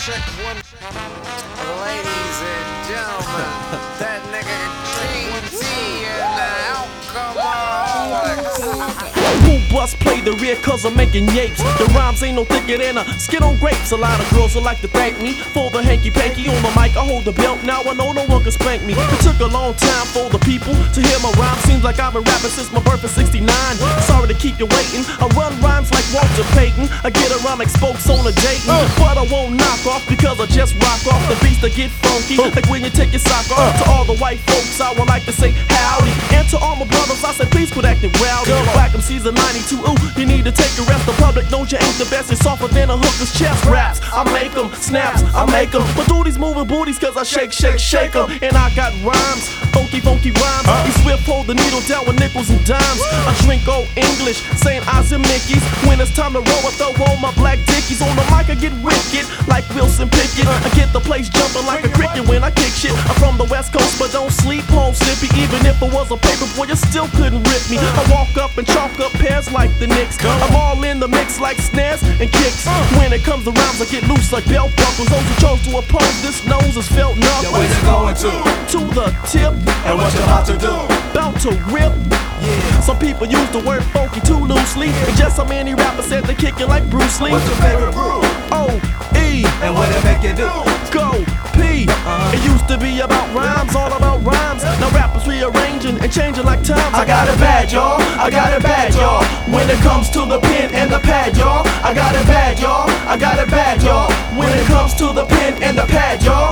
check one. Ladies and gentlemen, that nigga King T and the Alcoholics. Who bust play the rear cause I'm making yapes. The rhymes ain't no thicker than a skin on grapes. A lot of girls would like to thank me for the hanky-panky on the mic. I hold the belt, now I know no one can spank me. It took a long time for the people to hear my rhyme. Seems like I've been rapping since my birth in '69. Sorry to keep you waiting. I run rhymes like Walter Payton. I get a rhyme like spokes on a Dayton. But I won't knock off because I just rock off the beats that get funky. Like when you take your sock off. To all the white folks I would like to say howdy. And to all my brothers I say please quit acting rowdy. Whack 'em season 92, ooh, you need to take a rest. The public knows you ain't the best. It's softer than a hooker's chest raps. I make 'em, snaps, I make 'em. But do these moving booties cause I shake, shake, shake 'em. And I got rhymes, funky, funky rhymes. We swift hold the needle down with nickels and dimes. I drink old English, St. Ives and Mickey's. When it's time to roll, I throw on my black dickies. On the mic I get wicked, like Wilson Pickett. I get the place jumping like a cricket when I kick shit. I'm from the West Coast, but don't sleep home slippy. Even if I was a paper boy, you still couldn't rip me. I walk up and chalk up pairs like the Knicks. I'm all in the mix like snares and kicks. When it comes to rhymes, I get loose like belt buckles. Those who chose to oppose this nose is felt knuckles. Where you going to? To the tip. And what you about to do? About to rip. Yeah. Some people use the word funky too loosely. And just so many rappers said they kick it like Bruce Lee. What's your favorite brew? O-E. And what it make you do? Go P. It used to be about rhymes, all about rhymes. Now rappers rearranging and changing like times. I got it bad, y'all. I got it bad, y'all. When it comes to the pen and the pad, y'all. I got it bad, y'all. I got it bad, y'all. When it comes to the pen and the pad, y'all.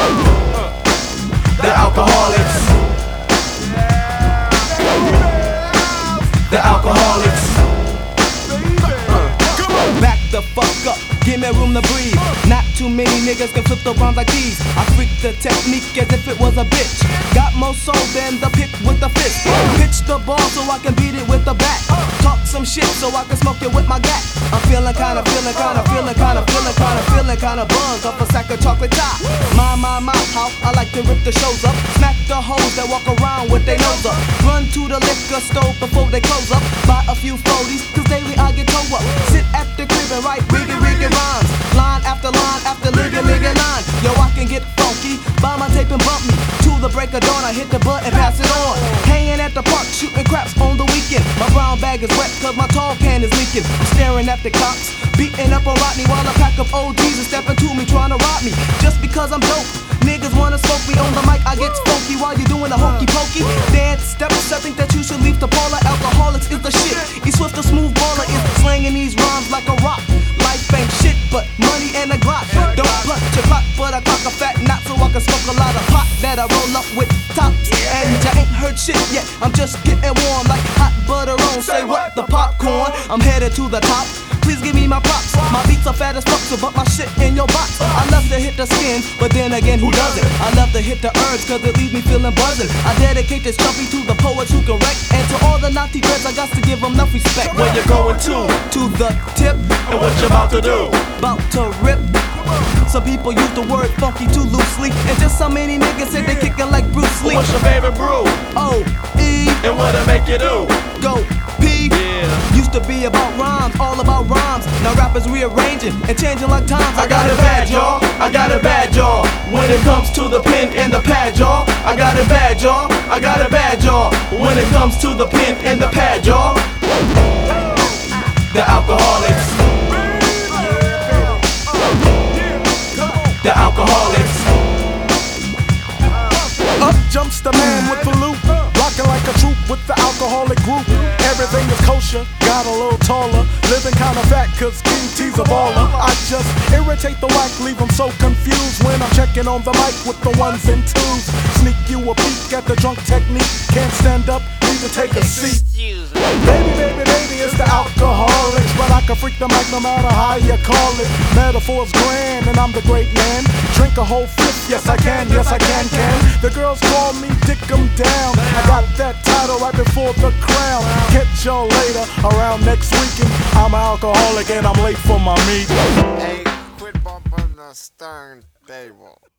The Alcoholics. The Alcoholics. Back the fuck up, give me room to breathe. Not too many niggas can flip the rhymes like these. I freak the technique as if it was a bitch. Got more soul than the pick with the fist. Pitch the ball so I can beat it with the bat. Talk some shit so I can smoke it with my gat. I'm feeling kinda buzzed off a sack of chocolate top. My, how I like to rip the shows up. Smack the hoes that walk around with their nose up. Run to the liquor store before they close up. Buy a few 40s, cause daily I get towed up. Sit at the crib and write riggy rhymes. Line after liggy line. Yo, I can get funky, buy my tape and bump me. To the break of dawn, I hit the button, pass it on. Hanging at the park, shooting craps on the weekend. My brown bag is wet cause my tall can is leaking. I'm staring at the cops, beating up on Rodney while a pack of OGs are stepping to me trying to rob me. Just because I'm dope, niggas wanna smoke me on the mic. I get funky while you doing the hokey pokey. Dance steps, I think that you should leave the parlor. Alcoholics is the shit. E Swift, the smooth baller, is slanging these rhymes like a rock. Life ain't shit but money and a Glock. Don't clutch your clock, but I cock a fat knot so I can smoke a lot of pot that I roll up with tops. And you ain't heard shit yet. I'm just getting warm like hot butter on. Say what? The popcorn. I'm headed to the top. Please give me my props. My beats are fat as fuck, so put my shit in your box. I love to hit the skin, but then again, who doesn't? I love to hit the herbs, cause it leaves me feeling buzzing. I dedicate this trophy to the poets who can wreck. And to all the naughty dreads, I got to give them enough respect. Where you going to? To the tip. And what you about to do? About to rip. Some people use the word funky too loosely. And just so many niggas say they kickin' like Bruce Lee. What's your favorite brew? O-E. And what it make you do? Go P. Yeah. Used to be about rhymes, all about rhymes. Now rappers rearranging and changing like times. I got it bad, y'all. I got it bad, y'all. When it comes to the pen and the pad, y'all. I got it bad, y'all. I got it bad, y'all. When it comes to the pen and the pad, y'all. The Alcoholics. The Alcoholics. Up jumps the man with the loot, rocking like a troop with the alcoholic group. Everything is kosher, got a little taller, living kinda fat cause King T's a baller. I just irritate the whack, leave them so confused when I'm checking on the mic with the ones and twos. Sneak you a peek at the drunk technique, can't stand up, need to take a seat. Baby, it's the Alcoholics, but I can freak the mic no matter how you call it. Metaphor's grand and I'm the great man. Drink a whole fifth, yes I can. The girls call me Dick 'em down. I got that title right before the crown. Catch y'all later around next weekend. I'm an alcoholic and I'm late for my meeting. Hey, quit bumping the stern table.